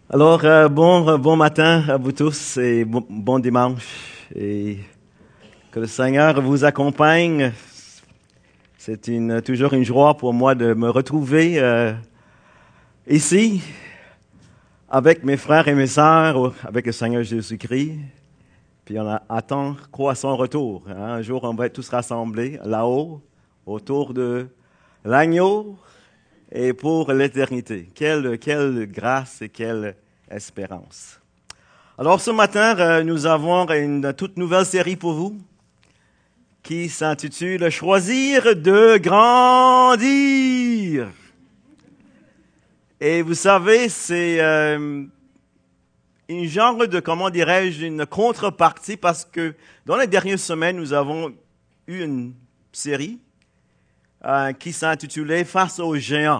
Alors, bon matin à vous tous et bon dimanche. Et que le Seigneur vous accompagne. C'est toujours une joie pour moi de me retrouver ici avec mes frères et mes sœurs, avec le Seigneur Jésus-Christ. Puis attend quoi son retour. Un jour, on va être tous rassemblés là-haut, autour de l'agneau et pour l'éternité. Quelle grâce et quelle espérance. Alors ce matin, nous avons une toute nouvelle série pour vous qui s'intitule Choisir de grandir. Et vous savez, c'est une genre de, comment dirais-je, une contrepartie parce que dans les dernières semaines, nous avons eu une série qui s'intitulait Face aux géants.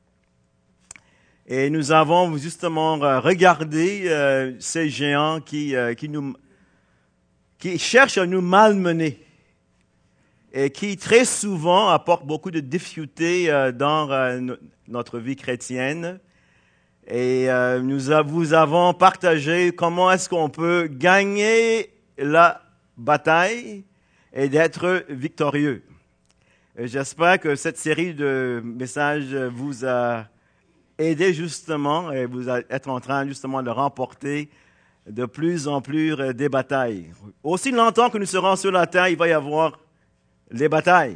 Et nous avons justement regardé ces géants qui cherchent à nous malmener et qui très souvent apportent beaucoup de difficultés dans notre vie chrétienne. Et vous avons partagé comment est-ce qu'on peut gagner la bataille et d'être victorieux. Et j'espère que cette série de messages vous a aidé justement et vous êtes en train justement de remporter de plus en plus des batailles. Aussi longtemps que nous serons sur la terre, il va y avoir les batailles.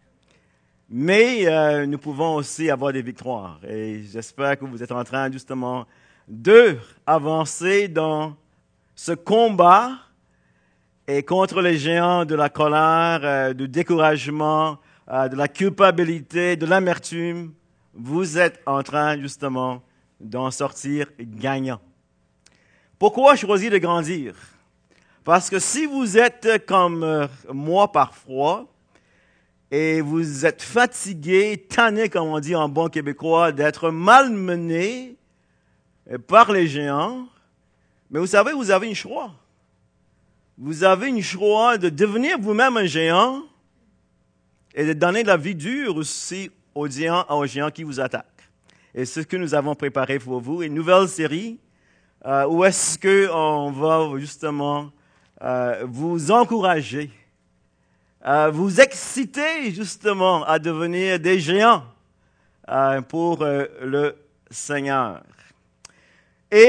Mais nous pouvons aussi avoir des victoires. Et j'espère que vous êtes en train justement de avancer dans ce combat et contre les géants de la colère, du découragement, de la culpabilité, de l'amertume. Vous êtes en train justement d'en sortir gagnant. Pourquoi choisir de grandir? Parce que si vous êtes comme moi parfois, et vous êtes fatigué, tanné, comme on dit en bon québécois, d'être malmené par les géants, mais vous savez, vous avez une choix. Vous avez une choix de devenir vous-même un géant et de donner de la vie dure aussi aux géants qui vous attaquent. Et c'est ce que nous avons préparé pour vous, une nouvelle série où est-ce qu'on va justement vous encourager, vous exciter justement à devenir des géants pour le Seigneur. Et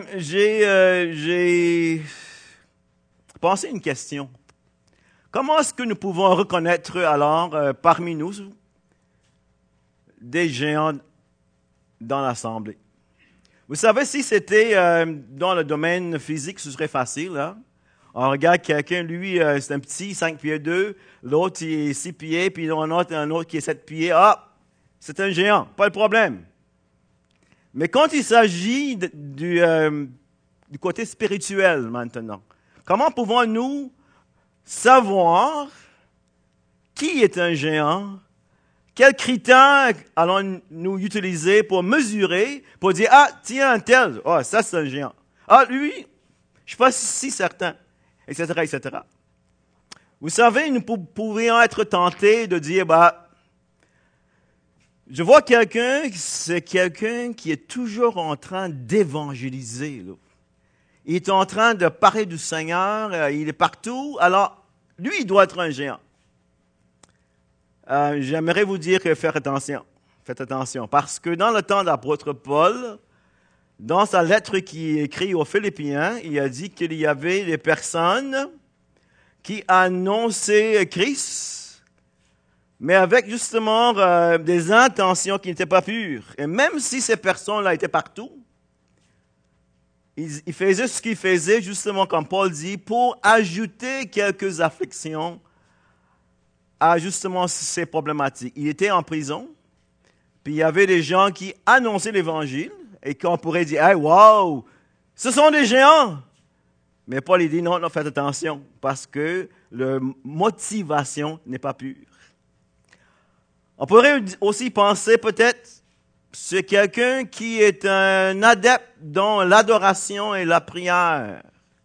j'ai pensé à une question. Comment est-ce que nous pouvons reconnaître alors parmi nous des géants dans l'assemblée? Vous savez, si c'était dans le domaine physique, ce serait facile. Hein? On regarde quelqu'un, lui, c'est un petit, 5 pieds 2, l'autre, il est 6 pieds, puis un autre qui est 7 pieds. Ah, c'est un géant, pas de problème. Mais quand il s'agit du côté spirituel maintenant, comment pouvons-nous savoir qui est un géant? Quels critères allons-nous utiliser pour mesurer, pour dire, ah, tiens, un tel, oh, ça c'est un géant. Ah, lui, je ne suis pas si certain, etc., etc. Vous savez, nous pourrions être tentés de dire, bah, je vois quelqu'un, c'est quelqu'un qui est toujours en train d'évangéliser. Là. Il est en train de parler du Seigneur, il est partout, alors lui, il doit être un géant. J'aimerais vous dire que faites attention, parce que dans le temps de l'apôtre Paul, dans sa lettre qu'il écrit aux Philippiens, il a dit qu'il y avait des personnes qui annonçaient Christ, mais avec justement des intentions qui n'étaient pas pures. Et même si ces personnes-là étaient partout, ils faisaient ce qu'ils faisaient, justement, comme Paul dit, pour ajouter quelques afflictions à justement ces problématiques. Il était en prison, puis il y avait des gens qui annonçaient l'Évangile, et qu'on pourrait dire, hey, wow, ce sont des géants. Mais Paul il dit, non, faites attention, parce que leur motivation n'est pas pure. On pourrait aussi penser peut-être, c'est quelqu'un qui est un adepte dans l'adoration et la prière.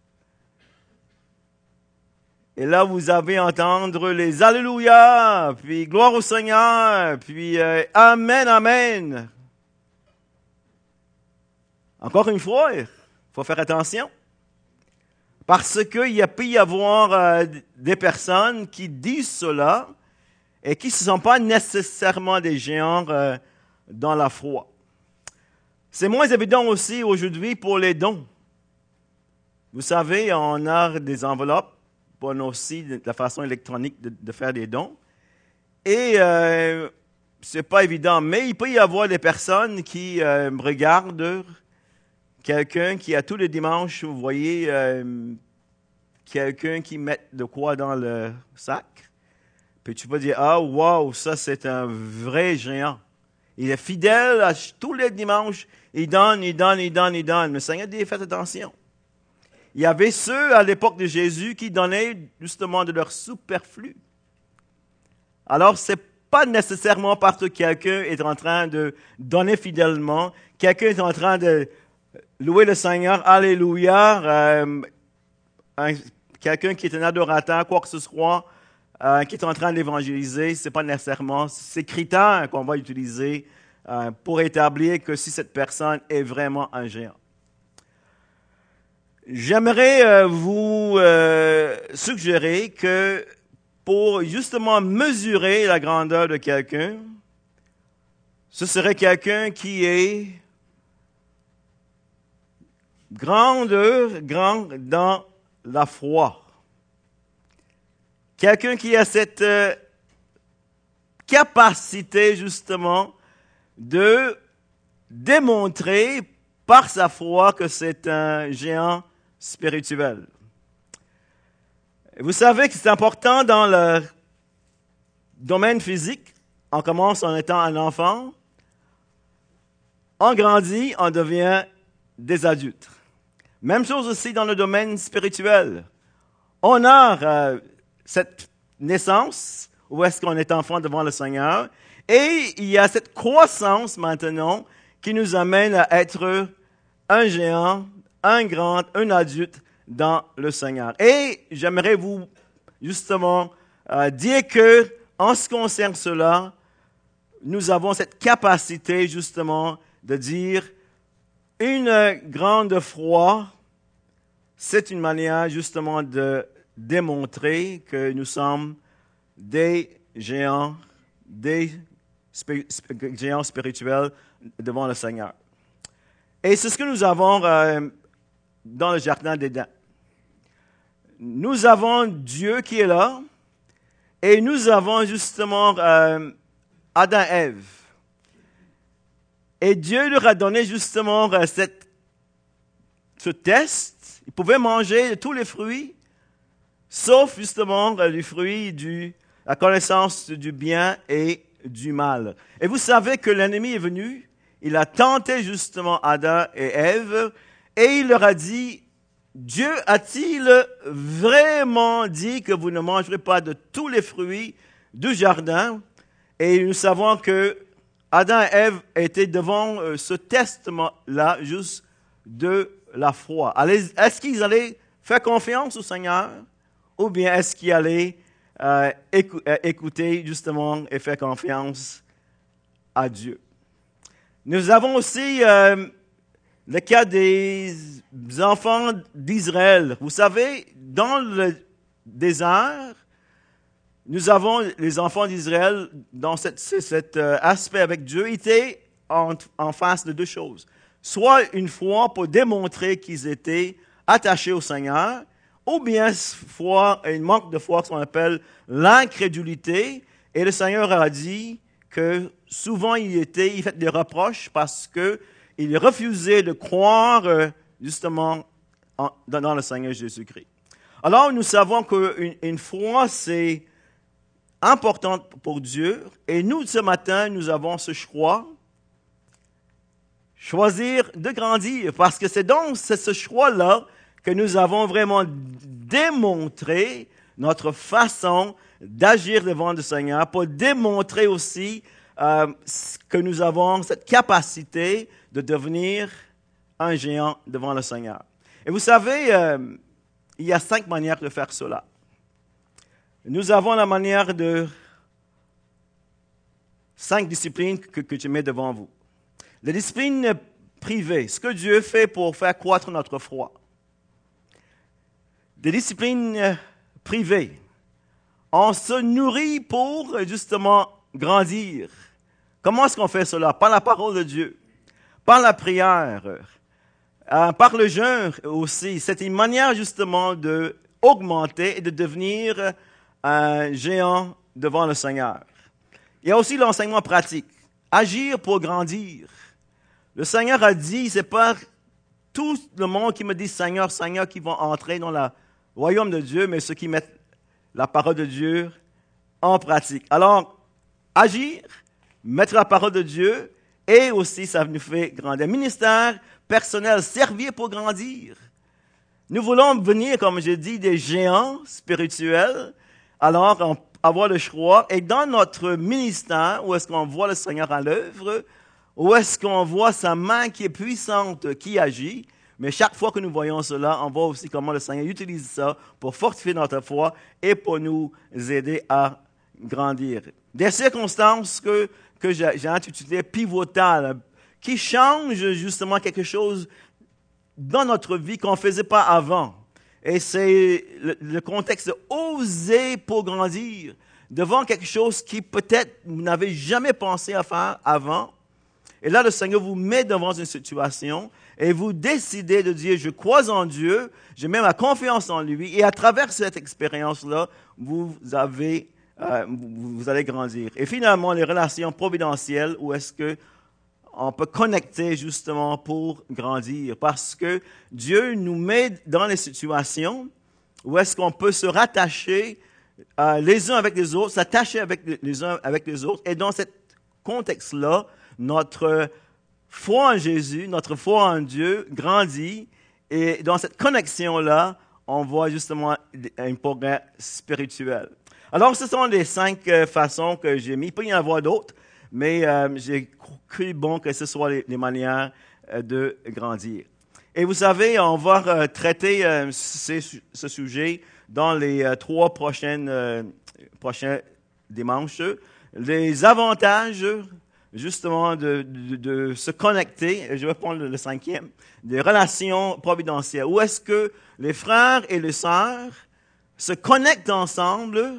Et là, vous avez entendre les Alléluia, puis gloire au Seigneur, puis Amen, Amen. Encore une fois, il faut faire attention. Parce qu'il peut y avoir des personnes qui disent cela et qui ne sont pas nécessairement des géants dans la foi. C'est moins évident aussi aujourd'hui pour les dons. Vous savez, on a des enveloppes, on a aussi de la façon électronique de faire des dons. Et c'est pas évident, mais il peut y avoir des personnes qui regardent quelqu'un qui, à tous les dimanches, vous voyez, quelqu'un qui met de quoi dans le sac. Puis tu peux dire, ah, wow, ça c'est un vrai géant. Il est fidèle à tous les dimanches, il donne. Mais le Seigneur dit, faites attention. Il y avait ceux à l'époque de Jésus qui donnaient justement de leur superflu. Alors, ce n'est pas nécessairement parce que quelqu'un est en train de donner fidèlement, quelqu'un est en train de louer le Seigneur, alléluia, quelqu'un qui est un adorateur, quoi que ce soit, qui est en train d'évangéliser, ce n'est pas nécessairement ces critères qu'on va utiliser pour établir que si cette personne est vraiment un géant. J'aimerais vous suggérer que pour justement mesurer la grandeur de quelqu'un, ce serait quelqu'un qui est grand dans la foi. Quelqu'un qui a cette capacité justement de démontrer par sa foi que c'est un géant spirituel. Vous savez que c'est important dans le domaine physique. On commence en étant un enfant, on grandit, on devient des adultes. Même chose aussi dans le domaine spirituel. On a cette naissance où est-ce qu'on est enfant devant le Seigneur et il y a cette croissance maintenant qui nous amène à être un géant, un adulte dans le Seigneur. Et j'aimerais vous justement dire que en ce qui concerne cela, nous avons cette capacité justement de dire une grande foi, c'est une manière justement de démontrer que nous sommes des géants spirituels devant le Seigneur. Et c'est ce que nous avons dans le jardin d'Éden. Nous avons Dieu qui est là et nous avons justement Adam et Ève. Et Dieu leur a donné justement ce test. Ils pouvaient manger de tous les fruits, sauf justement le fruit de la connaissance du bien et du mal. Et vous savez que l'ennemi est venu, il a tenté justement Adam et Ève, et il leur a dit, Dieu a-t-il vraiment dit que vous ne mangerez pas de tous les fruits du jardin? Et nous savons que Adam et Ève étaient devant ce test-là, juste de la foi. Est-ce qu'ils allaient faire confiance au Seigneur ou bien est-ce qu'ils allaient écouter justement et faire confiance à Dieu? Nous avons aussi le cas des enfants d'Israël. Vous savez, dans le désert, nous avons les enfants d'Israël dans cet aspect avec Dieu, étaient en face de deux choses. Soit une foi pour démontrer qu'ils étaient attachés au Seigneur, ou bien une manque de foi, ce qu'on appelle l'incrédulité. Et le Seigneur a dit que souvent il fait des reproches parce qu'il refusait de croire justement dans le Seigneur Jésus-Christ. Alors nous savons qu'une foi, c'est importante pour Dieu. Et nous, ce matin, nous avons ce choix. Choisir de grandir. Parce que c'est ce choix-là que nous avons vraiment démontré notre façon d'agir devant le Seigneur, pour démontrer aussi que nous avons cette capacité de devenir un géant devant le Seigneur. Et vous savez, il y a 5 manières de faire cela. Nous avons la manière de 5 disciplines que je mets devant vous. La discipline privées, ce que Dieu fait pour faire croître notre foi. Des disciplines privées. On se nourrit pour justement grandir. Comment est-ce qu'on fait cela? Par la parole de Dieu, par la prière, par le jeûne aussi. C'est une manière justement d'augmenter et de devenir un géant devant le Seigneur. Il y a aussi l'enseignement pratique. Agir pour grandir. Le Seigneur a dit, c'est pas tout le monde qui me dit Seigneur, Seigneur qui vont entrer dans le royaume de Dieu, mais ceux qui mettent la parole de Dieu en pratique. Alors, agir, mettre la parole de Dieu, et aussi ça nous fait grandir. Ministère personnel, servir pour grandir. Nous voulons devenir, comme je dis, des géants spirituels. Alors, avoir le choix. Et dans notre ministère, où est-ce qu'on voit le Seigneur à l'œuvre, où est-ce qu'on voit sa main qui est puissante, qui agit. Mais chaque fois que nous voyons cela, on voit aussi comment le Seigneur utilise ça pour fortifier notre foi et pour nous aider à grandir. Des circonstances que j'ai intitulées pivotales, qui changent justement quelque chose dans notre vie qu'on ne faisait pas avant. Et c'est le contexte de oser pour grandir devant quelque chose qui peut-être vous n'avez jamais pensé à faire avant. Et là, le Seigneur vous met devant une situation et vous décidez de dire, je crois en Dieu, je mets ma confiance en lui. Et à travers cette expérience-là, vous allez grandir. Et finalement, les relations providentielles, où est-ce que on peut connecter justement pour grandir. Parce que Dieu nous met dans les situations où est-ce qu'on peut se rattacher les uns avec les autres, s'attacher les uns avec les autres. Et dans ce contexte-là, notre foi en Jésus, notre foi en Dieu grandit. Et dans cette connexion-là, on voit justement un progrès spirituel. Alors, ce sont les 5 façons que j'ai mis. Il peut y en avoir d'autres, mais j'ai cru bon que ce soit les manières de grandir. Et vous savez, on va traiter ce sujet dans les 3 prochains dimanches. Les avantages, justement, de se connecter, je vais prendre le 5e, des relations providentielles. Où est-ce que les frères et les sœurs se connectent ensemble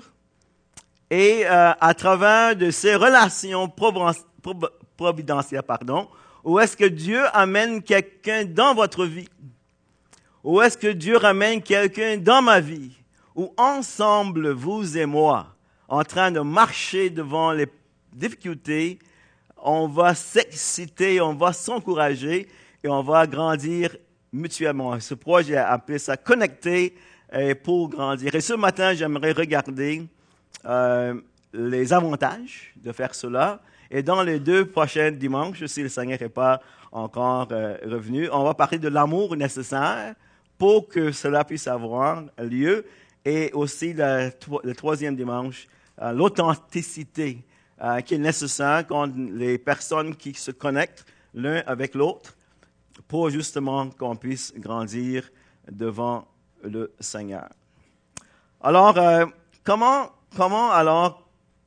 et à travers de ces relations providentielles, où est-ce que Dieu amène quelqu'un dans votre vie? Où est-ce que Dieu ramène quelqu'un dans ma vie? Où ensemble, vous et moi, en train de marcher devant les difficultés, on va s'exciter, on va s'encourager et on va grandir mutuellement. Ce projet, j'ai appelé ça « Connecter pour grandir ». Et ce matin, j'aimerais regarder les avantages de faire cela. Et dans les 2 prochains dimanches, si le Seigneur n'est pas encore revenu, on va parler de l'amour nécessaire pour que cela puisse avoir lieu. Et aussi le 3e dimanche, l'authenticité qui est nécessaire quand les personnes qui se connectent l'un avec l'autre pour justement qu'on puisse grandir devant le Seigneur. Alors, comment alors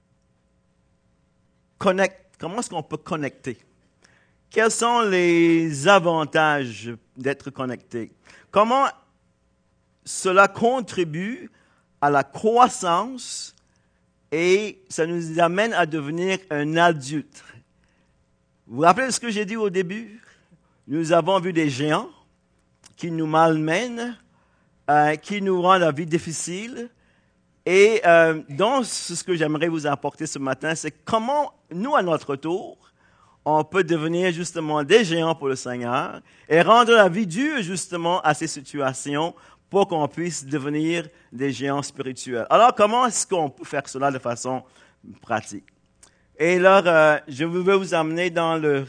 comment est-ce qu'on peut connecter? Quels sont les avantages d'être connecté? Comment cela contribue à la croissance et ça nous amène à devenir un adulte? Vous vous rappelez ce que j'ai dit au début? Nous avons vu des géants qui nous malmènent, qui nous rendent la vie difficile. Et donc, ce que j'aimerais vous apporter ce matin, c'est comment nous, à notre tour, on peut devenir justement des géants pour le Seigneur et rendre la vie dure justement à ces situations pour qu'on puisse devenir des géants spirituels. Alors, comment est-ce qu'on peut faire cela de façon pratique? Et là, je vais vous amener dans le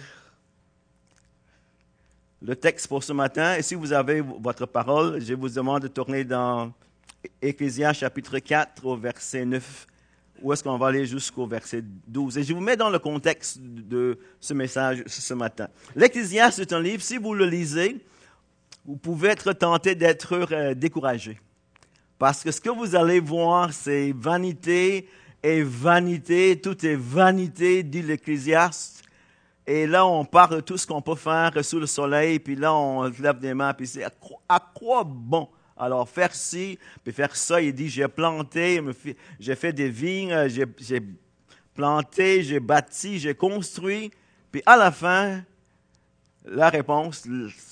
texte pour ce matin. Et si vous avez votre parole, je vous demande de tourner dans Ecclésiaste chapitre 4 au verset 9. Où est-ce qu'on va aller jusqu'au verset 12? Et je vous mets dans le contexte de ce message ce matin. L'Ecclésiaste est un livre, si vous le lisez, vous pouvez être tenté d'être découragé. Parce que ce que vous allez voir, c'est vanité et vanité. Tout est vanité, dit l'Ecclésiaste. Et là, on parle de tout ce qu'on peut faire sous le soleil, puis là, on lève des mains, puis c'est à quoi bon? Alors, faire ci, puis faire ça, il dit, j'ai planté, j'ai fait des vignes, j'ai planté, j'ai bâti, j'ai construit. Puis à la fin, la réponse,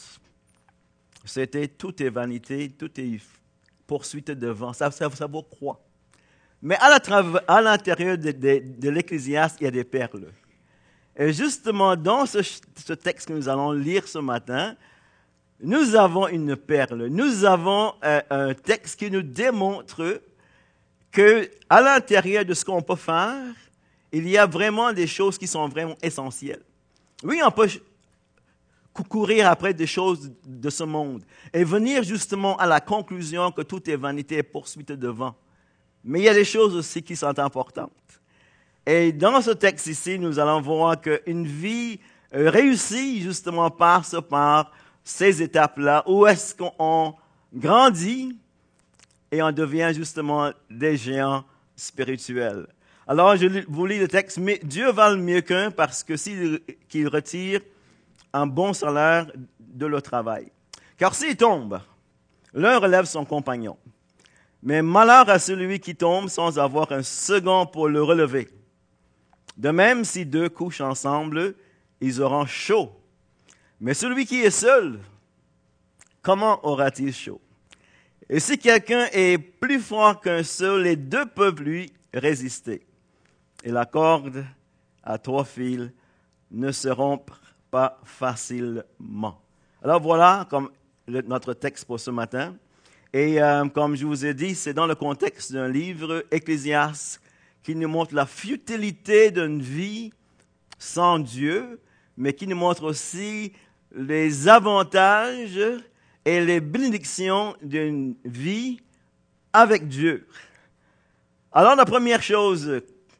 c'était tout est vanité, tout est poursuite de vent. Ça vaut quoi? Mais à l'intérieur de l'Ecclésiaste, il y a des perles. Et justement, dans ce texte que nous allons lire ce matin, nous avons une perle. Nous avons un texte qui nous démontre que à l'intérieur de ce qu'on peut faire, il y a vraiment des choses qui sont vraiment essentielles. Oui, on peut courir après des choses de ce monde et venir justement à la conclusion que tout est vanité et poursuite de vent. Mais il y a des choses aussi qui sont importantes. Et dans ce texte ici, nous allons voir qu'une vie réussie justement passe par ces étapes-là, où est-ce qu'on grandit et on devient justement des géants spirituels. Alors, je vous lis le texte, mais Dieu valent mieux qu'un parce que qu'il retire un bon salaire de leur travail. Car s'il tombe, l'un relève son compagnon. Mais malheur à celui qui tombe sans avoir un second pour le relever. De même, si deux couchent ensemble, ils auront chaud. Mais celui qui est seul, comment aura-t-il chaud? Et si quelqu'un est plus fort qu'un seul, les deux peuvent lui résister. Et la corde à 3 fils ne se rompt pas facilement. Alors voilà comme notre texte pour ce matin. Et comme je vous ai dit, c'est dans le contexte d'un livre, Ecclésiaste, qui nous montre la futilité d'une vie sans Dieu, mais qui nous montre aussi les avantages et les bénédictions d'une vie avec Dieu. Alors la première chose,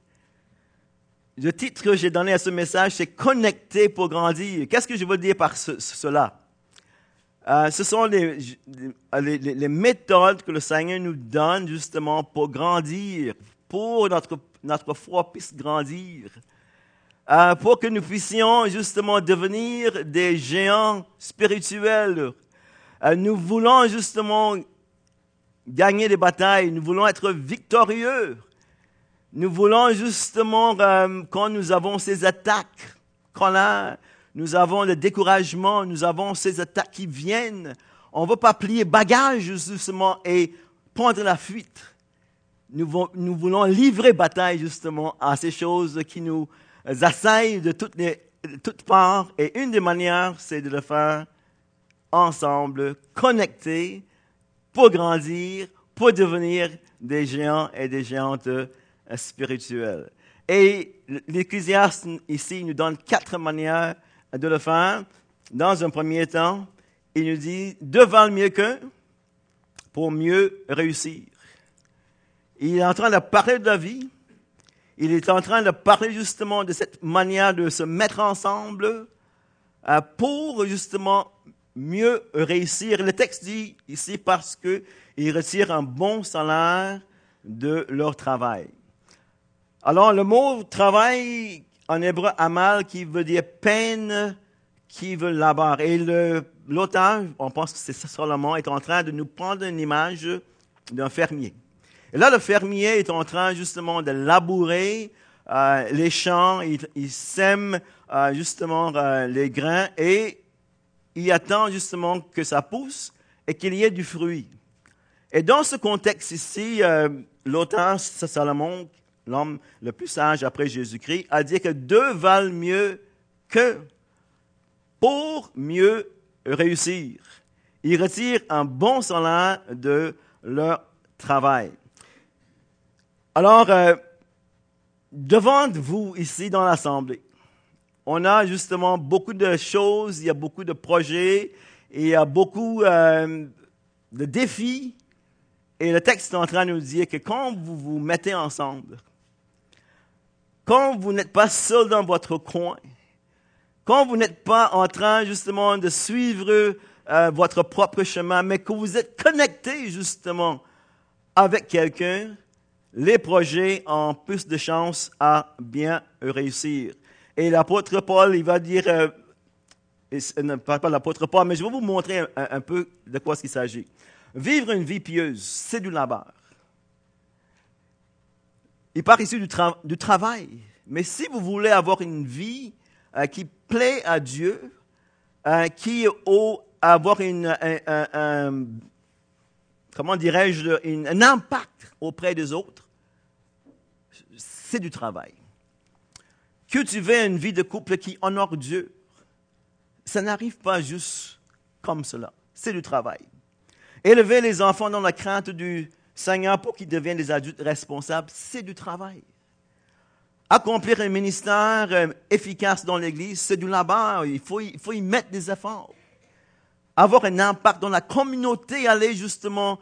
le titre que j'ai donné à ce message, c'est « Connecter pour grandir ». Qu'est-ce que je veux dire par cela? Ce sont les méthodes que le Seigneur nous donne justement pour grandir, pour notre foi puisse grandir, pour que nous puissions justement devenir des géants spirituels. Nous voulons justement gagner des batailles, nous voulons être victorieux. Nous voulons justement, quand nous avons ces attaques, nous avons le découragement, nous avons ces attaques qui viennent, on ne va pas plier bagage justement et prendre la fuite. Nous voulons livrer bataille justement à ces choses qui nous assaillent de toutes parts. Et une des manières, c'est de le faire ensemble, connectés, pour grandir, pour devenir des géants et des géantes spirituelles. Et l'Ecclésiaste ici nous donne 4 manières de le faire. Dans un premier temps, il nous dit « deux valent mieux qu'un pour mieux réussir ». Il est en train de parler de la vie. Il est en train de parler justement de cette manière de se mettre ensemble pour justement mieux réussir. Le texte dit ici parce qu'ils retirent un bon salaire de leur travail. Alors le mot travail en hébreu amal qui veut dire peine, qui veut labeur. Et l'auteur, on pense que c'est Salomon, est en train de nous prendre une image d'un fermier. Et là, le fermier est en train justement de labourer les champs, il sème justement les grains et il attend justement que ça pousse et qu'il y ait du fruit. Et dans ce contexte ici, l'auteur Salomon, l'homme le plus sage après Jésus-Christ, a dit que deux valent mieux que pour mieux réussir. Ils retirent un bon salaire de leur travail. Alors, devant vous ici dans l'Assemblée, on a justement beaucoup de choses, il y a beaucoup de projets, et il y a beaucoup de défis. Et le texte est en train de nous dire que quand vous vous mettez ensemble, quand vous n'êtes pas seul dans votre coin, quand vous n'êtes pas en train justement de suivre votre propre chemin, mais que vous êtes connecté justement avec quelqu'un, les projets ont plus de chances à bien réussir. Et l'apôtre Paul, il va dire, pas l'apôtre Paul, mais je vais vous montrer un peu de quoi il s'agit. Vivre une vie pieuse, c'est du labeur. Il part ici du travail. Mais si vous voulez avoir une vie qui plaît à Dieu, qui avoir comment dirais-je, un impact auprès des autres, c'est du travail. Cultiver une vie de couple qui honore Dieu, ça n'arrive pas juste comme cela. C'est du travail. Élever les enfants dans la crainte du Seigneur pour qu'ils deviennent des adultes responsables, c'est du travail. Accomplir un ministère efficace dans l'Église, c'est du labeur. Il faut y mettre des efforts. Avoir un impact dans la communauté, aller justement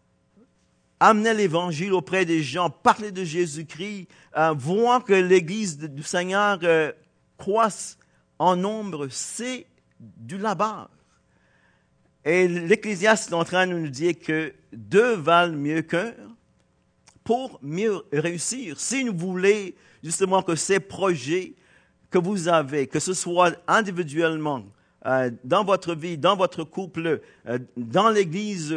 amener l'Évangile auprès des gens, parler de Jésus-Christ, voir que l'Église du Seigneur croisse en nombre, c'est du labeur. Et l'Ecclésiaste est en train de nous dire que deux valent mieux qu'un pour mieux réussir. Si vous voulez justement que ces projets que vous avez, que ce soit individuellement, dans votre vie, dans votre couple, dans l'Église,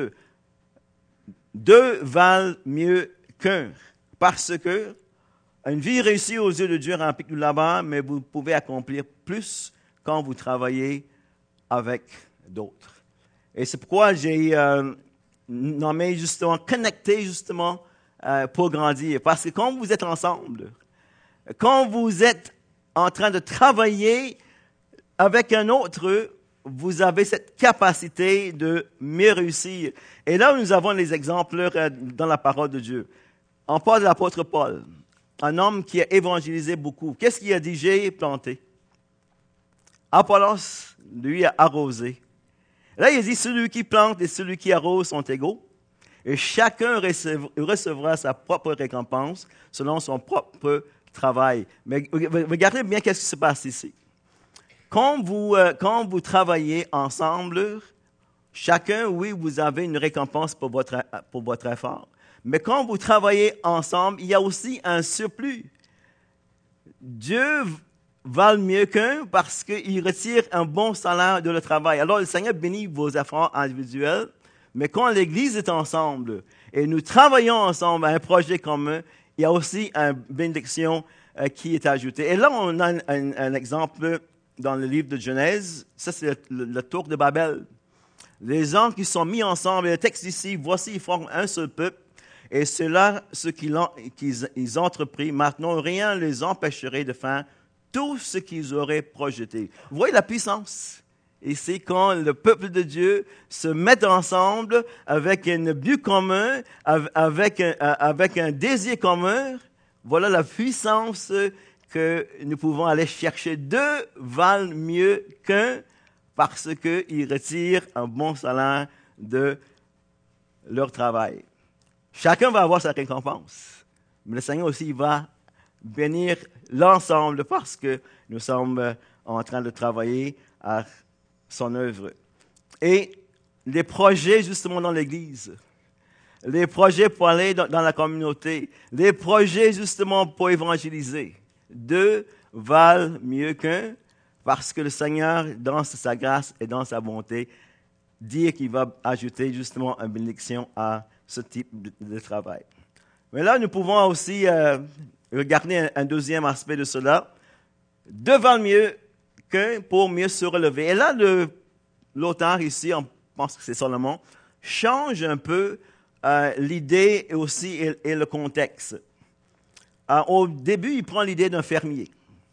deux valent mieux qu'un. Parce que une vie réussie aux yeux de Dieu implique du labeur, mais vous pouvez accomplir plus quand vous travaillez avec d'autres. Et c'est pourquoi j'ai nommé justement, connecté justement pour grandir. Parce que quand vous êtes ensemble, quand vous êtes en train de travailler avec un autre, vous avez cette capacité de mieux réussir. Et là, nous avons les exemples dans la parole de Dieu. On parle de l'apôtre Paul, un homme qui a évangélisé beaucoup. Qu'est-ce qu'il a dit? J'ai planté. Apollos, lui, a arrosé. Là, il dit, celui qui plante et celui qui arrose sont égaux, et chacun recevra sa propre récompense selon son propre travail. Mais regardez bien qu'est-ce qui se passe ici. Quand vous travaillez ensemble, chacun, oui, vous avez une récompense pour votre effort. Mais quand vous travaillez ensemble, il y a aussi un surplus. Dieu valent mieux qu'un parce qu'il retire un bon salaire de le travail. Alors, le Seigneur bénit vos efforts individuels, mais quand l'Église est ensemble et nous travaillons ensemble à un projet commun, il y a aussi une bénédiction qui est ajoutée. Et là, on a un exemple dans le livre de Genèse. Ça, c'est le tour de Babel. Les gens qui sont mis ensemble, et le texte ici, voici, ils forment un seul peuple. Et c'est là ce qu'ils entrepris. Maintenant, rien ne les empêcherait de faire tout ce qu'ils auraient projeté. Vous voyez la puissance? Et c'est quand le peuple de Dieu se met ensemble avec un but commun, avec un désir commun. Voilà la puissance que nous pouvons aller chercher. Deux valent mieux qu'un parce qu'ils retirent un bon salaire de leur travail. Chacun va avoir sa récompense. Mais le Seigneur aussi va bénir l'ensemble parce que nous sommes en train de travailler à son œuvre. Et les projets justement dans l'Église, les projets pour aller dans la communauté, les projets justement pour évangéliser, deux valent mieux qu'un parce que le Seigneur, dans sa grâce et dans sa bonté, dit qu'il va ajouter justement une bénédiction à ce type de travail. Mais là, nous pouvons aussi regarder un deuxième aspect de cela. Deux valent mieux qu'un pour mieux se relever. Et là, l'auteur ici, on pense que c'est Salomon, change un peu l'idée aussi et le contexte. Au début, il prend l'idée d'un fermier.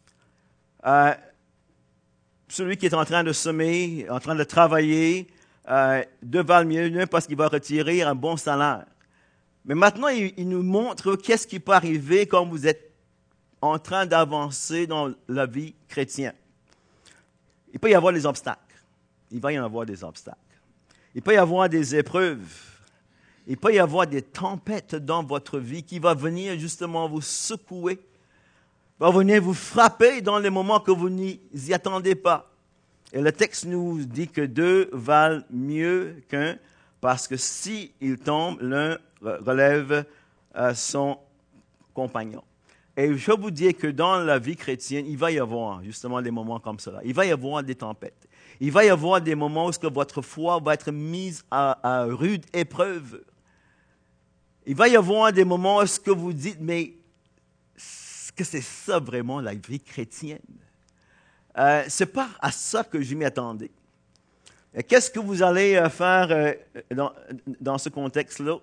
Celui qui est en train de semer, en train de travailler, deux valent mieux parce qu'il va retirer un bon salaire. Mais maintenant, il nous montre qu'est-ce qui peut arriver quand vous êtes en train d'avancer dans la vie chrétienne. Il peut y avoir des obstacles. Il va y en avoir des obstacles. Il peut y avoir des épreuves. Il peut y avoir des tempêtes dans votre vie qui vont venir justement vous secouer, va venir vous frapper dans les moments que vous n'y attendez pas. Et le texte nous dit que deux valent mieux qu'un, parce que s'il tombe, l'un relève son compagnon. Et je peux vous dire que dans la vie chrétienne, il va y avoir justement des moments comme cela. Il va y avoir des tempêtes. Il va y avoir des moments où votre foi va être mise à rude épreuve. Il va y avoir des moments où vous dites, mais est-ce que c'est ça vraiment la vie chrétienne? Ce n'est pas à ça que je m'y attendais. Et qu'est-ce que vous allez faire dans ce contexte-là?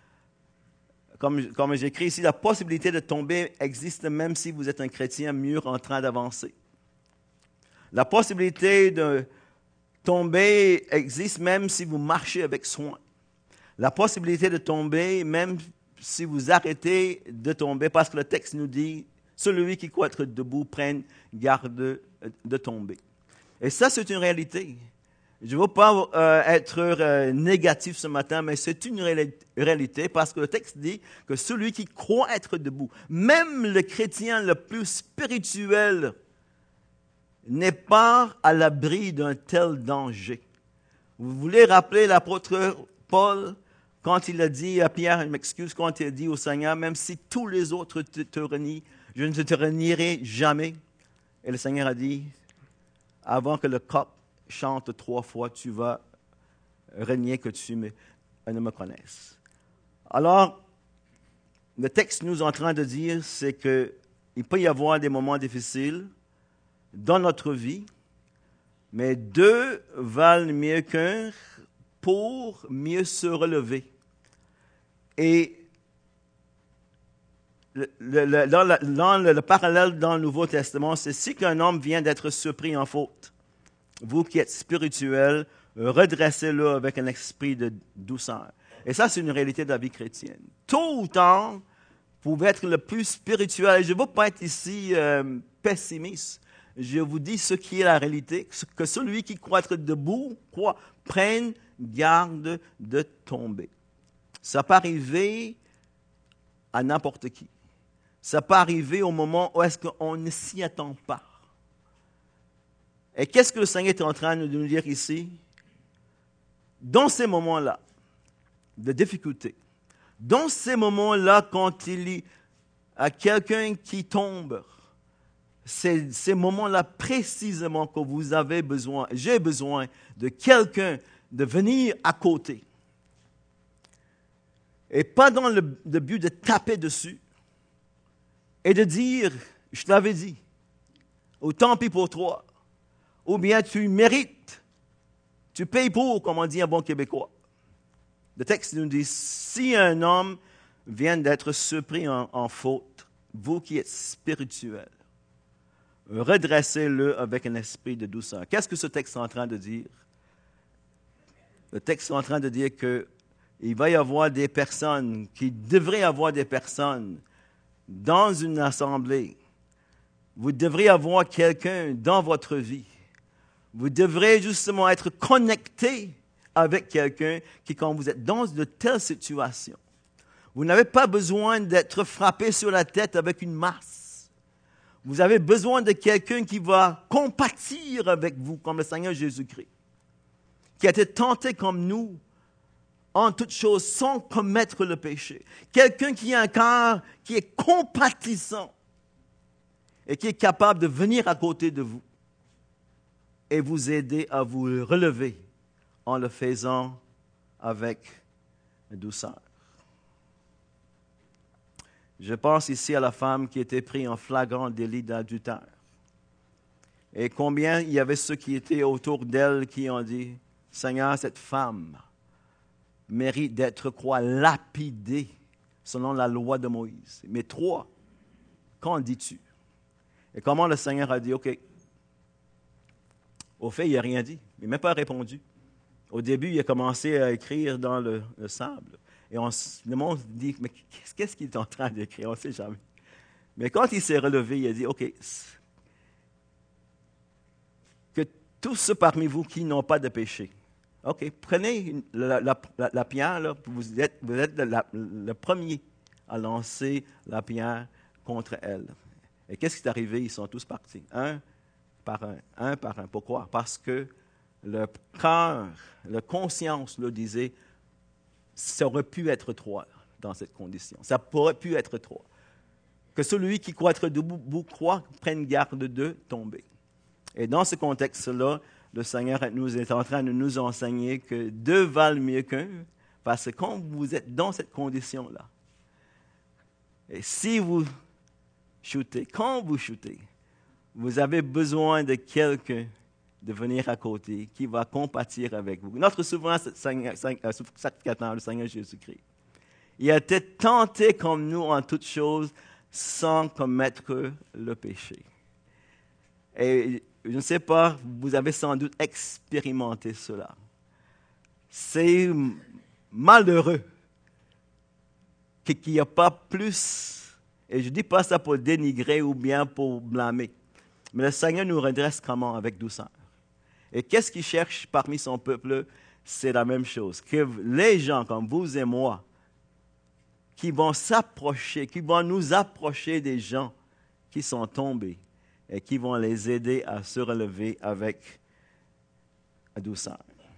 Comme j'écris ici, la possibilité de tomber existe même si vous êtes un chrétien mûr en train d'avancer. La possibilité de tomber existe même si vous marchez avec soin. La possibilité de tomber même si vous arrêtez de tomber, parce que le texte nous dit, celui qui croit être debout prenne garde de tomber. Et ça, c'est une réalité. Je ne veux pas être négatif ce matin, mais c'est une réalité parce que le texte dit que celui qui croit être debout, même le chrétien le plus spirituel, n'est pas à l'abri d'un tel danger. Vous voulez rappeler l'apôtre Paul quand il a dit à Pierre, je m'excuse, quand il a dit au Seigneur, même si tous les autres te renient, je ne te renierai jamais. Et le Seigneur a dit, avant que le coq chante 3 fois, tu vas renier que tu ne me connaisses. Alors, le texte nous est en train de dire, c'est qu'il peut y avoir des moments difficiles dans notre vie, mais 2 valent mieux qu'un pour mieux se relever. Et le parallèle dans le Nouveau Testament, c'est si qu'un homme vient d'être surpris en faute, vous qui êtes spirituel, redressez-le avec un esprit de douceur. Et ça, c'est une réalité de la vie chrétienne. Tôt ou tard, vous pouvez être le plus spirituel. Je ne veux pas être ici pessimiste. Je vous dis ce qui est la réalité, que celui qui croit être debout, prenne garde de tomber. Ça peut arriver à n'importe qui. Ça peut arriver au moment où est-ce qu'on ne s'y attend pas. Et qu'est-ce que le Seigneur est en train de nous dire ici? Dans ces moments-là de difficulté, dans ces moments-là quand il y a quelqu'un qui tombe, c'est ces moments-là précisément que vous avez besoin, j'ai besoin de quelqu'un de venir à côté. Et pas dans le but de taper dessus et de dire, je t'avais dit, ou tant pis pour toi, ou bien tu mérites, tu payes pour, comme on dit en bon québécois. Le texte nous dit, si un homme vient d'être surpris en faute, vous qui êtes spirituel, redressez-le avec un esprit de douceur. Qu'est-ce que ce texte est en train de dire? Le texte est en train de dire qu'il va y avoir des personnes, qu'il devrait y avoir des personnes dans une assemblée. Vous devrez avoir quelqu'un dans votre vie. Vous devrez justement être connecté avec quelqu'un qui, quand vous êtes dans de telles situations, vous n'avez pas besoin d'être frappé sur la tête avec une masse. Vous avez besoin de quelqu'un qui va compatir avec vous, comme le Seigneur Jésus-Christ, qui a été tenté comme nous, en toutes choses, sans commettre le péché. Quelqu'un qui a un cœur qui est compatissant et qui est capable de venir à côté de vous et vous aider à vous relever en le faisant avec douceur. Je pense ici à la femme qui était prise en flagrant délit d'adultère. Et combien il y avait ceux qui étaient autour d'elle qui ont dit, « Seigneur, cette femme mérite d'être lapidée selon la loi de Moïse. » Mais 3, qu'en dis-tu? Et comment le Seigneur a dit, « OK. » Au fait, il n'a rien dit. Il n'a même pas répondu. Au début, il a commencé à écrire dans le sable. Et le monde dit, mais qu'est-ce qu'il est en train d'écrire? On ne sait jamais. Mais quand il s'est relevé, il a dit, OK, que tous ceux parmi vous qui n'ont pas de péché, OK, prenez la pierre, là, vous êtes le premier à lancer la pierre contre elle. Et qu'est-ce qui est arrivé? Ils sont tous partis, un par un. Pourquoi? Parce que le cœur, la conscience le disait, ça aurait pu être 3 dans cette condition. Ça pourrait pu être 3. que celui qui croit être debout croit, prenne garde de tomber. Et dans ce contexte-là, le Seigneur est en train de nous enseigner que deux valent mieux qu'un, parce que quand vous êtes dans cette condition-là, et si vous shootez, quand vous shootez, vous avez besoin de quelqu'un de venir à côté qui va compatir avec vous. Notre souverain sacrificateur, le Seigneur Jésus-Christ, il a été tenté comme nous en toutes choses sans commettre le péché. Et je ne sais pas, vous avez sans doute expérimenté cela. C'est malheureux qu'il n'y a pas plus, et je ne dis pas ça pour dénigrer ou bien pour blâmer, mais le Seigneur nous redresse comment? Avec douceur. Et qu'est-ce qu'il cherche parmi son peuple? C'est la même chose. Que les gens comme vous et moi, qui vont s'approcher, qui vont nous approcher des gens qui sont tombés et qui vont les aider à se relever avec douceur.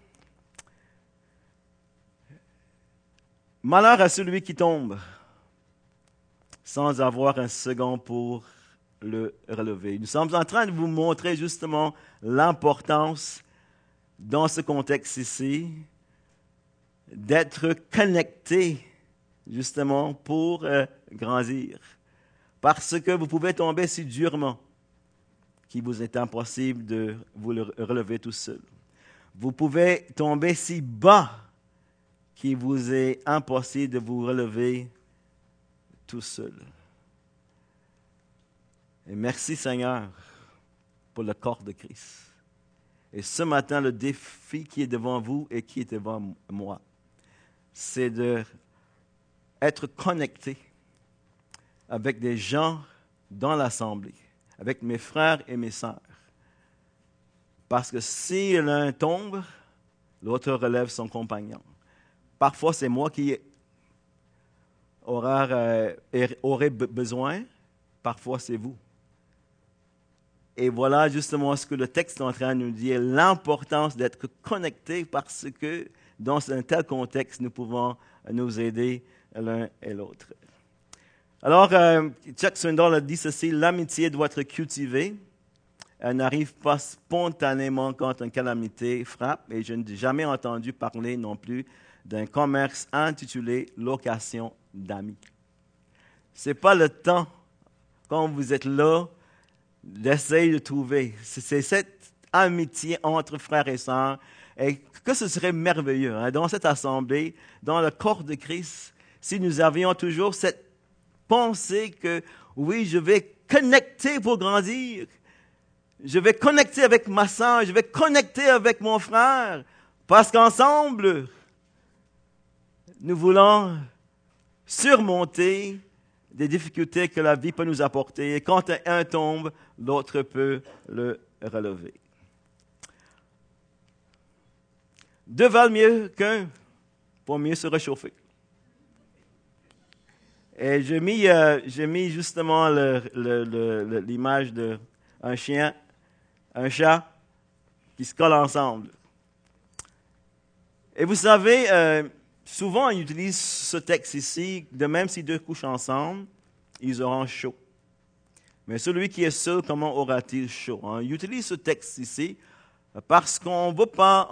Malheur à celui qui tombe sans avoir un second pour le relever. Nous sommes en train de vous montrer justement l'importance, dans ce contexte ici, d'être connecté justement pour grandir. Parce que vous pouvez tomber si durement qu'il vous est impossible de vous le relever tout seul. Vous pouvez tomber si bas qu'il vous est impossible de vous relever tout seul. Et merci Seigneur pour le corps de Christ. Et ce matin, le défi qui est devant vous et qui est devant moi, c'est d'être connecté avec des gens dans l'assemblée, avec mes frères et mes sœurs. Parce que si l'un tombe, l'autre relève son compagnon. Parfois, c'est moi qui aurai besoin, parfois c'est vous. Et voilà justement ce que le texte est en train de nous dire, l'importance d'être connecté parce que dans un tel contexte, nous pouvons nous aider l'un et l'autre. Alors, Chuck Swindoll a dit ceci, l'amitié doit être cultivée. Elle n'arrive pas spontanément quand une calamité frappe. Et je n'ai jamais entendu parler non plus d'un commerce intitulé location d'amis. Ce n'est pas le temps, quand vous êtes là, d'essayer de trouver. C'est cette amitié entre frères et sœurs. Et que ce serait merveilleux, hein, dans cette assemblée, dans le corps de Christ, si nous avions toujours cette pensée que, oui, je vais connecter pour grandir. Je vais connecter avec ma sœur, je vais connecter avec mon frère, parce qu'ensemble, nous voulons surmonter des difficultés que la vie peut nous apporter. Et quand un tombe, l'autre peut le relever. Deux valent mieux qu'un pour mieux se réchauffer. Et j'ai mis justement l'image d'un chien, un chat qui se collent ensemble. Et vous savez, souvent on utilise ce texte ici, de même si deux couchent ensemble, ils auront chaud. Mais celui qui est seul, comment aura-t-il chaud? On utilise ce texte ici parce qu'on ne veut pas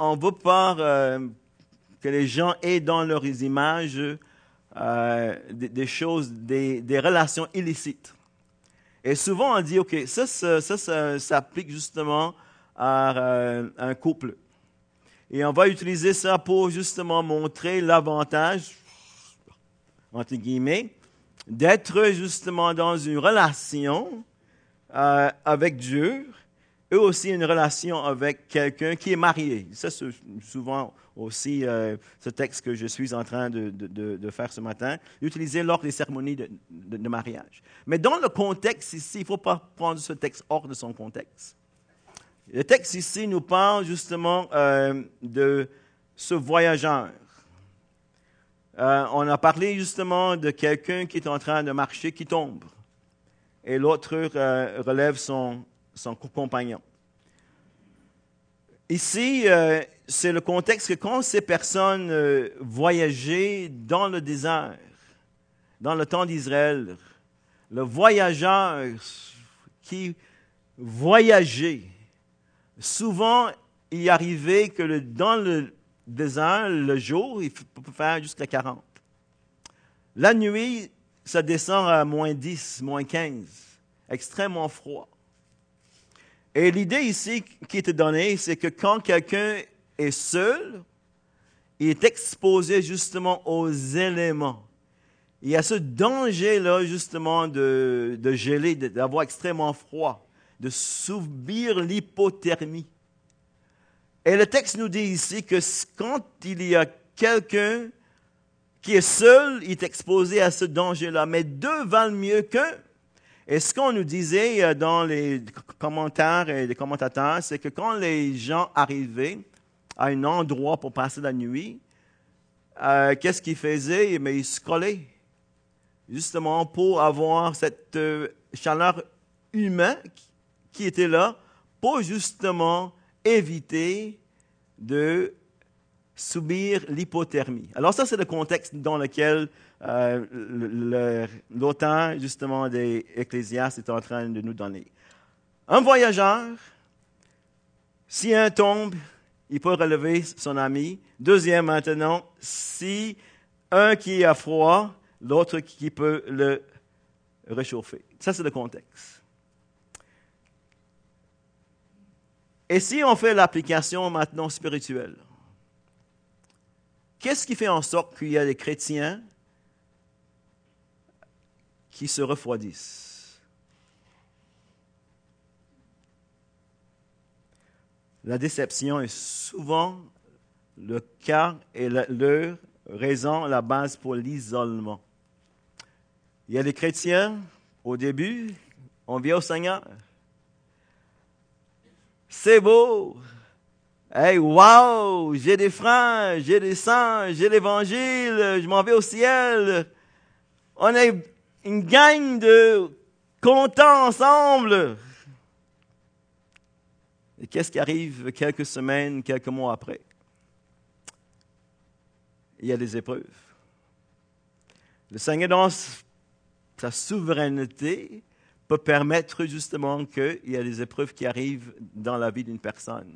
que les gens aient dans leurs images des choses, des relations illicites. Et souvent, on dit, OK, ça s'applique justement à un couple. Et on va utiliser ça pour justement montrer l'avantage, entre guillemets, d'être justement dans une relation avec Dieu et aussi une relation avec quelqu'un qui est marié. Ça, c'est souvent aussi ce texte que je suis en train de faire ce matin, utilisé lors des cérémonies de mariage. Mais dans le contexte ici, il ne faut pas prendre ce texte hors de son contexte. Le texte ici nous parle justement de ce voyageur. On a parlé justement de quelqu'un qui est en train de marcher, qui tombe. Et l'autre relève son compagnon. Ici, c'est le contexte que quand ces personnes voyageaient dans le désert, dans le temps d'Israël, le voyageur qui voyageait, souvent, il arrivait que dans le désert, le jour, il peut faire jusqu'à 40. La nuit, ça descend à moins 10, moins 15, extrêmement froid. Et l'idée ici qui est donnée, c'est que quand quelqu'un est seul, il est exposé justement aux éléments. Il y a ce danger-là, justement, de geler, d'avoir extrêmement froid, de subir l'hypothermie. Et le texte nous dit ici que quand il y a quelqu'un qui est seul, il est exposé à ce danger-là. Mais deux valent mieux qu'un. Et ce qu'on nous disait dans les commentaires et les commentateurs, c'est que quand les gens arrivaient à un endroit pour passer la nuit, qu'est-ce qu'ils faisaient? Mais ils se collaient, justement pour avoir cette chaleur humaine qui était là, pour justement éviter de subir l'hypothermie. Alors ça, c'est le contexte dans lequel l'auteur, justement, des Ecclésiastes est en train de nous donner. Un voyageur, si un tombe, il peut relever son ami. Deuxième, maintenant, si un qui a froid, l'autre qui peut le réchauffer. Ça, c'est le contexte. Et si on fait l'application maintenant spirituelle, qu'est-ce qui fait en sorte qu'il y a des chrétiens qui se refroidissent? La déception est souvent le cas et leur raison, la base pour l'isolement. Il y a des chrétiens, au début, on vient au Seigneur. C'est beau! Hey, wow! J'ai des frères, j'ai des sœurs, j'ai l'Évangile, je m'en vais au ciel. On est une gang de contents ensemble. Et qu'est-ce qui arrive quelques semaines, quelques mois après? Il y a des épreuves. Le Seigneur, dans sa souveraineté, peut permettre justement qu'il y a des épreuves qui arrivent dans la vie d'une personne.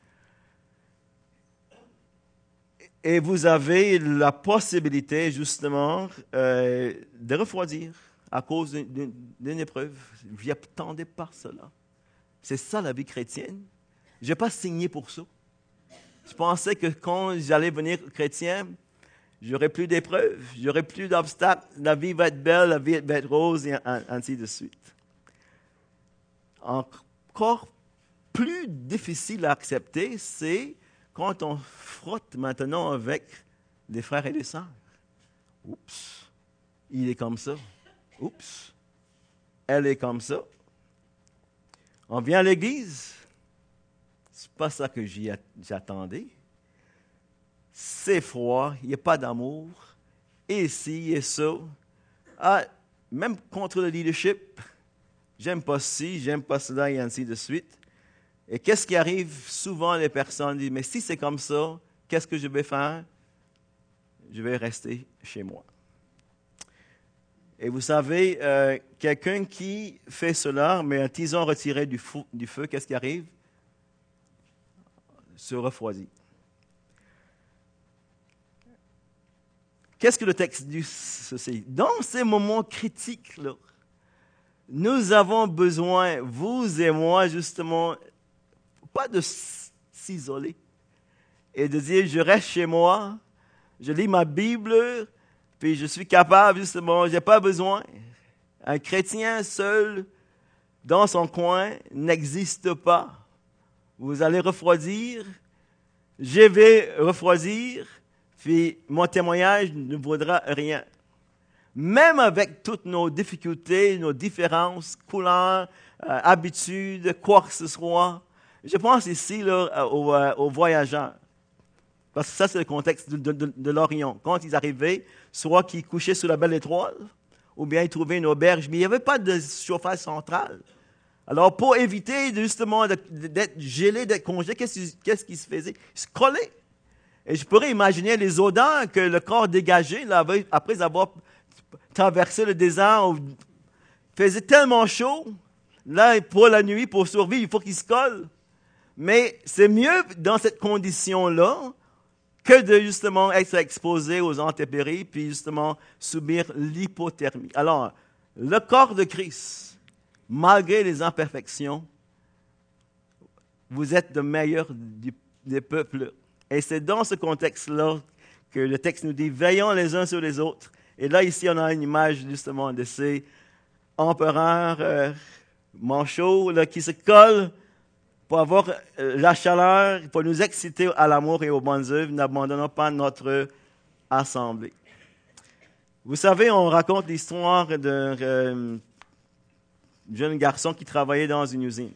Et vous avez la possibilité, justement, de refroidir à cause d'une épreuve. Je n'y attendais pas cela. C'est ça la vie chrétienne. Je n'ai pas signé pour ça. Je pensais que quand j'allais devenir chrétien, j'aurais plus d'épreuves, j'aurais plus d'obstacles, la vie va être belle, la vie va être rose, et ainsi de suite. Encore plus difficile à accepter, c'est quand on frotte maintenant avec des frères et des sœurs. Oups, il est comme ça. Oups, elle est comme ça. On vient à l'église, c'est pas ça que j'attendais. C'est froid, il n'y a pas d'amour, et ci et ça. Ah, même contre le leadership, j'aime pas ci, j'aime pas cela, et ainsi de suite. Et qu'est-ce qui arrive? Souvent, les personnes disent, mais si c'est comme ça, qu'est-ce que je vais faire? Je vais rester chez moi. Et vous savez, quelqu'un qui fait cela, mais un tison retiré du feu, qu'est-ce qui arrive? Se refroidit. Qu'est-ce que le texte dit ceci? Dans ces moments critiques-là, nous avons besoin, vous et moi, justement, pas de s'isoler et de dire, je reste chez moi, je lis ma Bible, puis je suis capable, justement, je n'ai pas besoin. Un chrétien seul, dans son coin, n'existe pas. Vous allez refroidir, je vais refroidir, puis mon témoignage ne vaudra rien. Même avec toutes nos difficultés, nos différences, couleurs, habitudes, quoi que ce soit, je pense ici là, aux voyageurs. Parce que ça, c'est le contexte de l'Orient. Quand ils arrivaient, soit qu'ils couchaient sous la belle étoile, ou bien ils trouvaient une auberge, mais il n'y avait pas de chauffage central. Alors, pour éviter justement d'être gelé, d'être congelé, qu'est-ce qui se faisait? Ils se collaient. Et je pourrais imaginer les odeurs que le corps dégageait là, après avoir traversé le désert. faisait tellement chaud, là, pour la nuit, pour survivre, il faut qu'il se colle. Mais c'est mieux dans cette condition-là que de justement être exposé aux intempéries, puis justement subir l'hypothermie. Alors, le corps de Christ, malgré les imperfections, vous êtes le meilleur des peuples. Et c'est dans ce contexte-là que le texte nous dit, veillons les uns sur les autres. Et là, ici, on a une image justement de ces empereurs manchots là, qui se collent pour avoir la chaleur, pour nous exciter à l'amour et aux bonnes œuvres, n'abandonnons pas notre assemblée. Vous savez, on raconte l'histoire d'un jeune garçon qui travaillait dans une usine.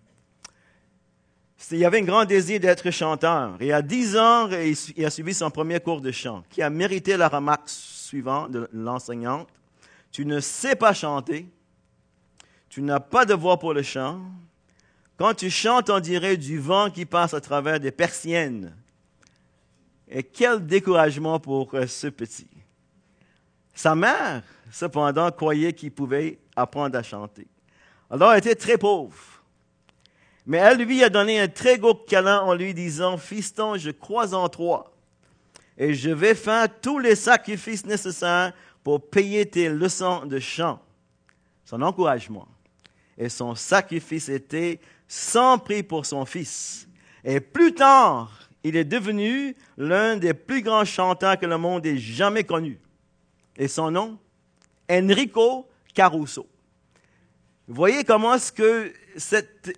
Il avait un grand désir d'être chanteur. Et à 10 ans, il a suivi son premier cours de chant, qui a mérité la remarque suivante de l'enseignante. Tu ne sais pas chanter, tu n'as pas de voix pour le chant. Quand tu chantes, on dirait du vent qui passe à travers des persiennes. Et quel découragement pour ce petit. Sa mère, cependant, croyait qu'il pouvait apprendre à chanter. Alors, elle était très pauvre. Mais elle lui a donné un très gros câlin en lui disant, « Fiston, je crois en toi, et je vais faire tous les sacrifices nécessaires pour payer tes leçons de chant. » Son encouragement. Et son sacrifice était sans prix pour son fils. Et plus tard, il est devenu l'un des plus grands chanteurs que le monde ait jamais connu. Et son nom? Enrico Caruso. Vous voyez comment est-ce que cette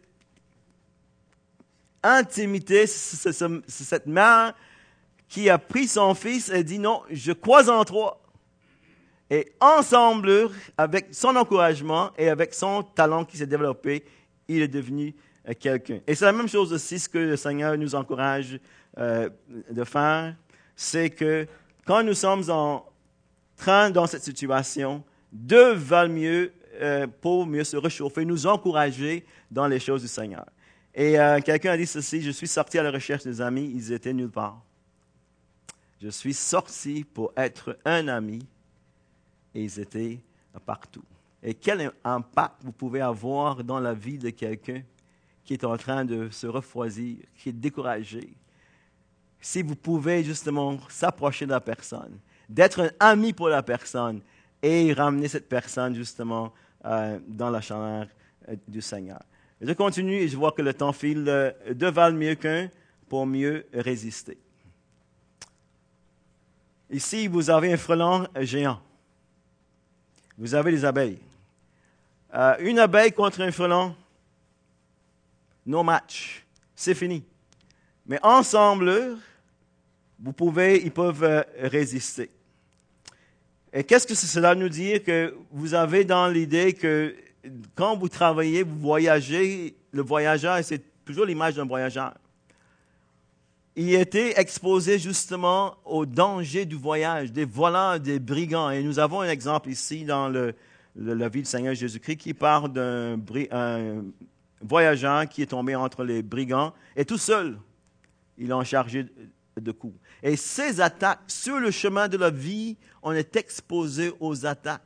intimité, cette mère qui a pris son fils et dit non, je crois en toi. Et ensemble, avec son encouragement et avec son talent qui s'est développé, il est devenu quelqu'un. Et c'est la même chose aussi, ce que le Seigneur nous encourage de faire, c'est que quand nous sommes en train dans cette situation, deux valent mieux pour mieux se réchauffer, nous encourager dans les choses du Seigneur. Et quelqu'un a dit ceci, je suis sorti à la recherche des amis, ils étaient nulle part. Je suis sorti pour être un ami, et ils étaient partout. Et quel impact vous pouvez avoir dans la vie de quelqu'un qui est en train de se refroidir, qui est découragé. Si vous pouvez justement s'approcher de la personne, d'être un ami pour la personne et ramener cette personne justement dans la chaleur du Seigneur. Je continue et je vois que le temps file. Deux valent mieux qu'un pour mieux résister. Ici, vous avez un frelon géant. Vous avez des abeilles. Une abeille contre un frelon, no match. C'est fini. Mais ensemble, ils peuvent résister. Et qu'est-ce que cela nous dit? Que vous avez dans l'idée que quand vous travaillez, vous voyagez, le voyageur, c'est toujours l'image d'un voyageur. Il était exposé justement au danger du voyage, des voleurs, des brigands. Et nous avons un exemple ici dans la vie du Seigneur Jésus-Christ qui parle d'un voyageur qui est tombé entre les brigands et tout seul, il en chargé de coups. Et ces attaques, sur le chemin de la vie, on est exposé aux attaques.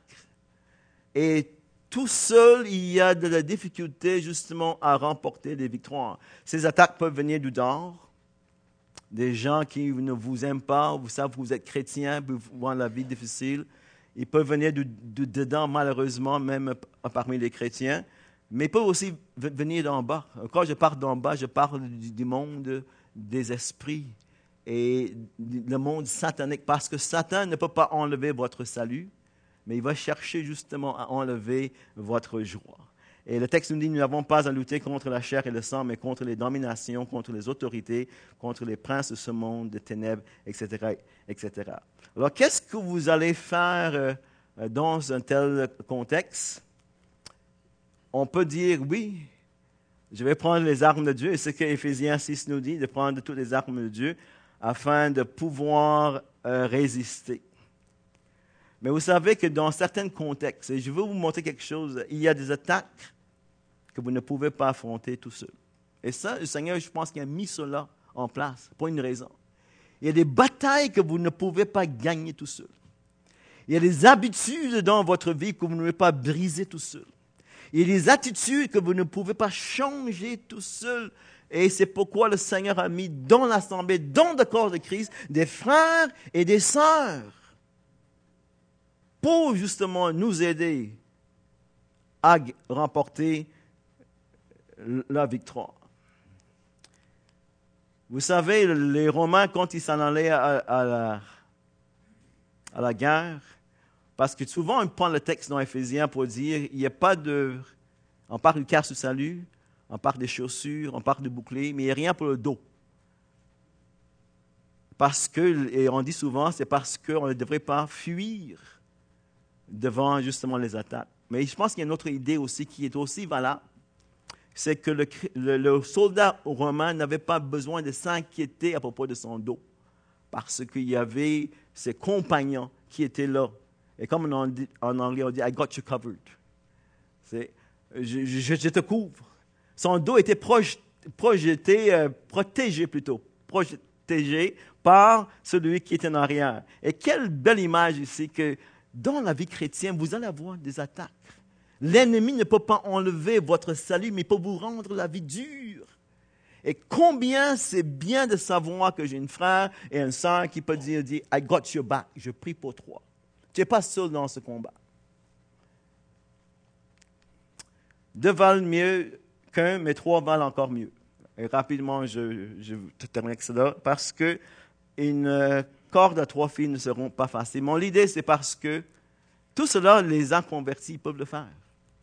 Et tout seul, il y a de la difficulté justement à remporter des victoires. Ces attaques peuvent venir du dehors, des gens qui ne vous aiment pas, vous savez que vous êtes chrétien, vous voyez la vie difficile. Ils peuvent venir de dedans, malheureusement, même parmi les chrétiens. Mais ils peuvent aussi venir d'en bas. Quand je parle d'en bas, je parle du monde des esprits et le monde satanique. Parce que Satan ne peut pas enlever votre salut, mais il va chercher justement à enlever votre joie. Et le texte nous dit, nous n'avons pas à lutter contre la chair et le sang, mais contre les dominations, contre les autorités, contre les princes de ce monde, de ténèbres, etc., etc. Alors, qu'est-ce que vous allez faire dans un tel contexte? On peut dire, oui, je vais prendre les armes de Dieu, et c'est ce que Éphésiens 6 nous dit, de prendre toutes les armes de Dieu afin de pouvoir résister. Mais vous savez que dans certains contextes, et je veux vous montrer quelque chose, il y a des attaques que vous ne pouvez pas affronter tout seul. Et ça, le Seigneur, je pense qu'il a mis cela en place pour une raison. Il y a des batailles que vous ne pouvez pas gagner tout seul. Il y a des habitudes dans votre vie que vous ne pouvez pas briser tout seul. Il y a des attitudes que vous ne pouvez pas changer tout seul. Et c'est pourquoi le Seigneur a mis dans l'assemblée, dans le corps de Christ, des frères et des sœurs pour justement nous aider à remporter la victoire. Vous savez, les Romains, quand ils s'en allaient à la guerre, parce que souvent, on prend le texte dans Éphésiens pour dire, il n'y a pas de... On parle du casque du salut, on parle des chaussures, on parle du bouclier, mais il n'y a rien pour le dos. Parce que, et on dit souvent, c'est parce qu'on ne devrait pas fuir devant justement les attaques. Mais je pense qu'il y a une autre idée aussi qui est aussi valable, c'est que le soldat romain n'avait pas besoin de s'inquiéter à propos de son dos, parce qu'il y avait ses compagnons qui étaient là. Et comme en anglais, on dit « I got you covered ». Je te couvre. Son dos était protégé par celui qui était en arrière. Et quelle belle image ici que dans la vie chrétienne, vous allez avoir des attaques. L'ennemi ne peut pas enlever votre salut, mais il peut vous rendre la vie dure. Et combien c'est bien de savoir que j'ai un frère et une sœur qui peut dire « I got your back », je prie pour toi. Tu n'es pas seul dans ce combat. Deux valent mieux qu'un, mais trois valent encore mieux. Et rapidement, je termine avec cela, parce qu'une corde à trois fils ne seront pas faciles. Mon idée, c'est parce que tout cela, les inconvertis peuvent le faire.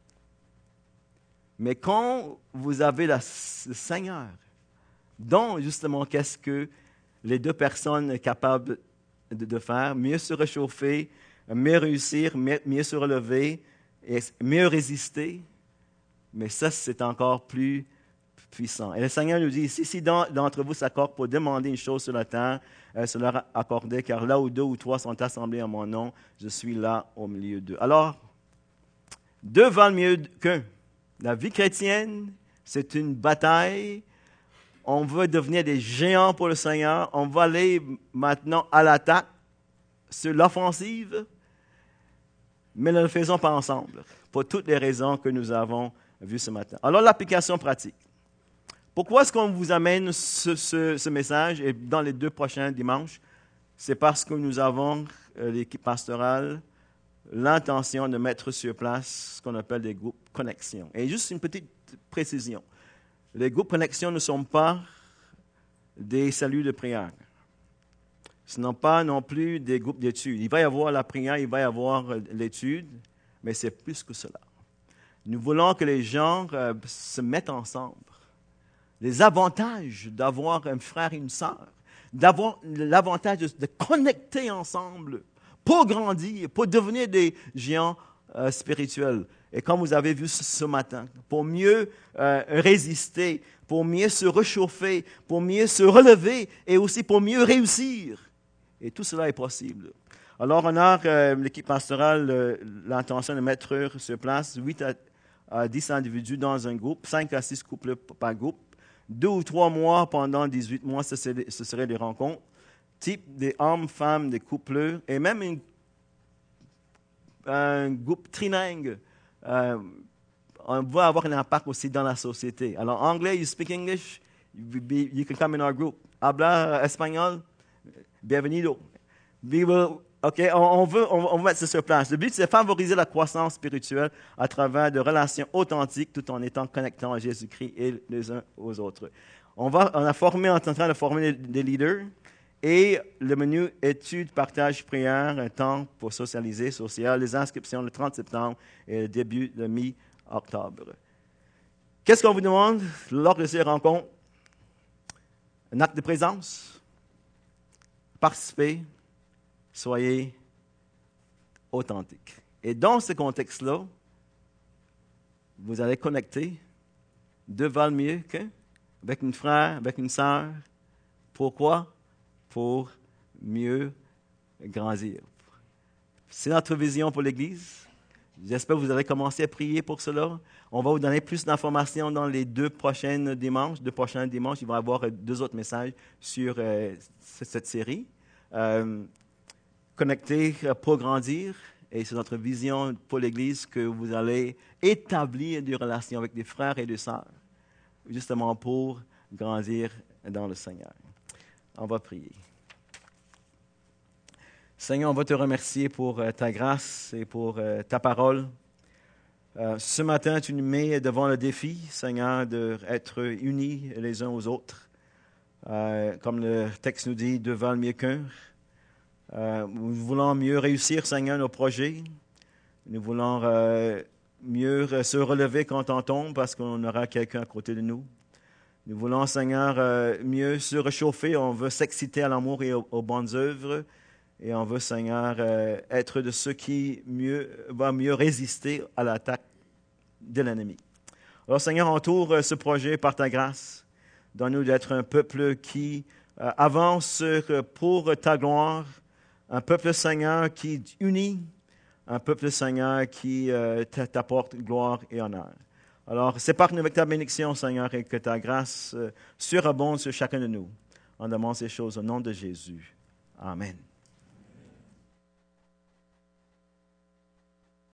Mais quand vous avez le Seigneur, dont justement qu'est-ce que les deux personnes sont capables de faire, mieux se réchauffer, mieux réussir, mieux se relever, et mieux résister, mais ça, c'est encore plus puissant. Et le Seigneur nous dit ici, si d'entre vous s'accordent pour demander une chose sur la terre, se leur accorder, car là où deux ou trois sont assemblés en mon nom, je suis là au milieu d'eux. Alors, deux valent mieux qu'un. La vie chrétienne, c'est une bataille. On veut devenir des géants pour le Seigneur. On va aller maintenant à l'attaque, sur l'offensive, mais ne le faisons pas ensemble, pour toutes les raisons que nous avons vues ce matin. Alors, l'application pratique. Pourquoi est-ce qu'on vous amène ce message et dans les 2 prochains dimanches? C'est parce que nous avons, l'équipe pastorale, l'intention de mettre sur place ce qu'on appelle des groupes connexion. Et juste une petite précision. Les groupes connexion ne sont pas des saluts de prière. Ce ne sont pas non plus des groupes d'études. Il va y avoir la prière, il va y avoir l'étude, mais c'est plus que cela. Nous voulons que les gens se mettent ensemble. Les avantages d'avoir un frère et une sœur, d'avoir l'avantage de connecter ensemble pour grandir, pour devenir des géants spirituels. Et comme vous avez vu ce matin, pour mieux résister, pour mieux se réchauffer, pour mieux se relever et aussi pour mieux réussir. Et tout cela est possible. Alors, on a l'équipe pastorale l'intention de mettre sur place 8 à 10 individus dans un groupe, 5 à 6 couples par groupe. 2 ou 3 mois pendant 18 mois, ce seraient des rencontres, type des hommes, femmes, des couples, et même un groupe trilingue. On va avoir un impact aussi dans la société. Alors, anglais, you speak English, you can come in our group. Habla espagnol, bienvenido. OK, on veut mettre ça sur place. Le but, c'est de favoriser la croissance spirituelle à travers de relations authentiques tout en étant connectant à Jésus-Christ et les uns aux autres. On est en train de former des leaders et le menu études, partage, prière, un temps pour socialiser, social, les inscriptions le 30 septembre et le début de mi-octobre. Qu'est-ce qu'on vous demande lors de ces rencontres? Un acte de présence, participer, soyez authentiques. Et dans ce contexte-là, vous allez connecter. 2 valent mieux qu'un, avec un frère, avec une sœur. Pourquoi? Pour mieux grandir. C'est notre vision pour l'Église. J'espère que vous allez commencer à prier pour cela. On va vous donner plus d'informations dans les 2 prochains dimanches. Il va y avoir 2 autres messages sur cette série. Connecter pour grandir et c'est notre vision pour l'Église que vous allez établir des relations avec des frères et des sœurs, justement pour grandir dans le Seigneur. On va prier. Seigneur, on va te remercier pour ta grâce et pour ta parole. Ce matin, tu nous mets devant le défi, Seigneur, d'être unis les uns aux autres. Comme le texte nous dit, deux valent mieux qu'un. Nous voulons mieux réussir, Seigneur, nos projets. Nous voulons mieux se relever quand on tombe parce qu'on aura quelqu'un à côté de nous. Nous voulons, Seigneur, mieux se réchauffer. On veut s'exciter à l'amour et aux bonnes œuvres. Et on veut, Seigneur, être de ceux qui va mieux résister à l'attaque de l'ennemi. Alors, Seigneur, entoure ce projet par ta grâce. Donne-nous d'être un peuple qui avance pour ta gloire. Un peuple, Seigneur, qui unit. Un peuple, Seigneur, qui t'apporte gloire et honneur. Alors, sépare-nous avec ta bénédiction, Seigneur, et que ta grâce surabonde sur chacun de nous. On demande ces choses au nom de Jésus. Amen.